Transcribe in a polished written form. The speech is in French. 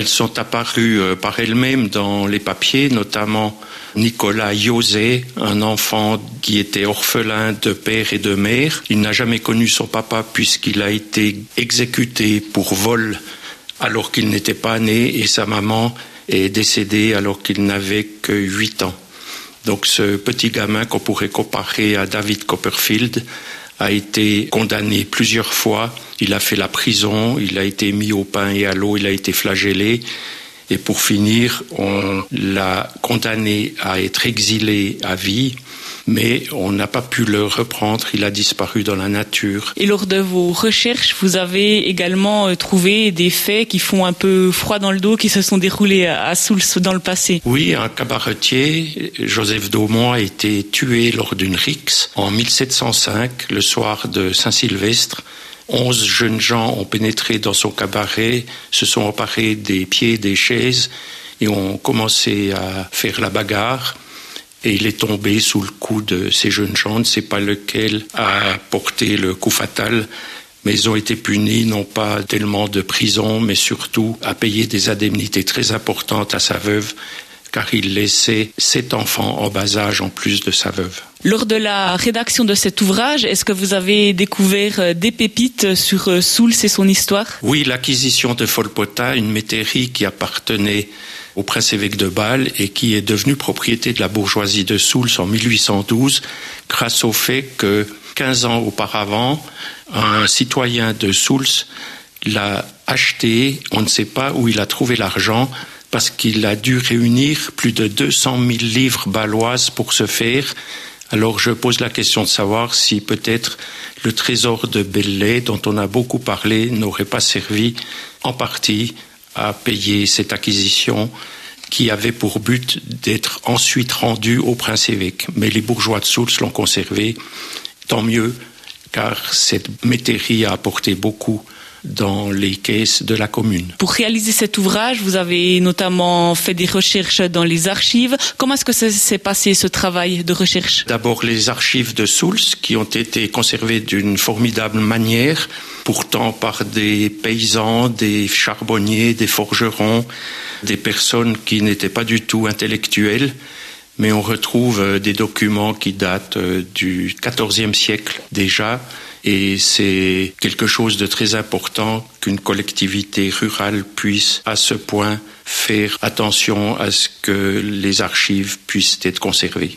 Elles sont apparues par elles-mêmes dans les papiers, notamment Nicolas José, un enfant qui était orphelin de père et de mère. Il n'a jamais connu son papa puisqu'il a été exécuté pour vol alors qu'il n'était pas né et sa maman est décédée alors qu'il n'avait que 8 ans. Donc ce petit gamin qu'on pourrait comparer à David Copperfield a été condamné plusieurs fois. Il a fait la prison, il a été mis au pain et à l'eau, il a été flagellé. Et pour finir, on l'a condamné à être exilé à vie, mais on n'a pas pu le reprendre, il a disparu dans la nature. Et lors de vos recherches, vous avez également trouvé des faits qui font un peu froid dans le dos, qui se sont déroulés à Soultz dans le passé. Oui, un cabaretier, Joseph Daumont, a été tué lors d'une rixe en 1705, le soir de Saint-Sylvestre. 11 jeunes gens ont pénétré dans son cabaret, se sont emparés des pieds des chaises et ont commencé à faire la bagarre. Et il est tombé sous le coup de ces jeunes gens, on ne sait pas lequel a porté le coup fatal, mais ils ont été punis non pas tellement de prison, mais surtout à payer des indemnités très importantes à sa veuve, car il laissait 7 enfants en bas âge en plus de sa veuve. Lors de la rédaction de cet ouvrage, est-ce que vous avez découvert des pépites sur Soultz et son histoire ? Oui, l'acquisition de Folpota, une métairie qui appartenait au prince-évêque de Bâle et qui est devenue propriété de la bourgeoisie de Soultz en 1812, grâce au fait que 15 ans auparavant, un citoyen de Soultz l'a acheté, on ne sait pas où il a trouvé l'argent, parce qu'il a dû réunir plus de 200 000 livres bâloises pour ce faire. Alors je pose la question de savoir si peut-être le trésor de Belley, dont on a beaucoup parlé, n'aurait pas servi en partie à payer cette acquisition qui avait pour but d'être ensuite rendue au prince-évêque. Mais les bourgeois de Soultz l'ont conservé, tant mieux, car cette métairie a apporté beaucoup dans les caisses de la commune. Pour réaliser cet ouvrage, vous avez notamment fait des recherches dans les archives. Comment est-ce que ça s'est passé, ce travail de recherche ? D'abord, les archives de Soultz, qui ont été conservées d'une formidable manière, pourtant par des paysans, des charbonniers, des forgerons, des personnes qui n'étaient pas du tout intellectuelles, mais on retrouve des documents qui datent du XIVe siècle déjà. Et c'est quelque chose de très important qu'une collectivité rurale puisse à ce point faire attention à ce que les archives puissent être conservées.